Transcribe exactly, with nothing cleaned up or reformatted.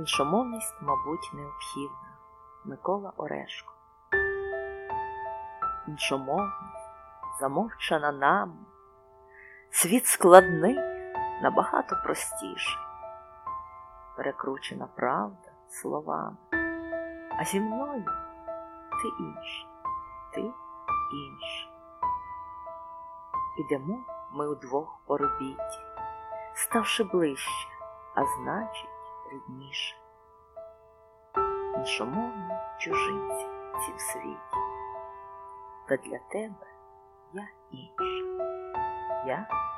Іншомовність, мабуть, необхідна. Микола Орешко. Іншомовність, замовчана нами, світ складний, набагато простіший. Перекручена правда словами, а зі мною ти інший, ти інший. Ідемо ми удвох по робіті, ставши ближче, а значить рідніше. Іншомовні чужинці ці в світі, та для тебе я інша, я